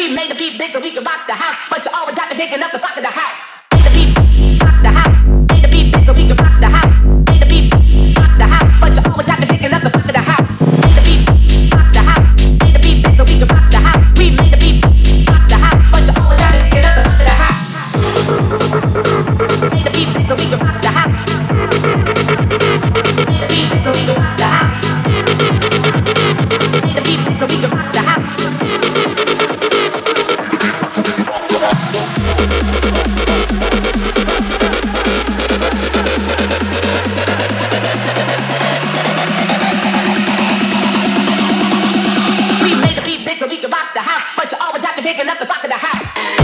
We made the beat big so we could rock the house, but you always got to big enough to rock the house. Made the beat rock the house, made the beat big so we could rock the house. Made the beat rock the house, but you always got to big enough to rock the house. Made the beat rock the house, made the beat big so we could rock the house. We made the beat rock the house, but you always got to big enough to rock the house. Made the beat big so we could rock the house. Made the beat big so we could rock the house. Made the beat big so we could rock the house. We made the beat big so we could rock the house, but you always got to big enough to rock the house.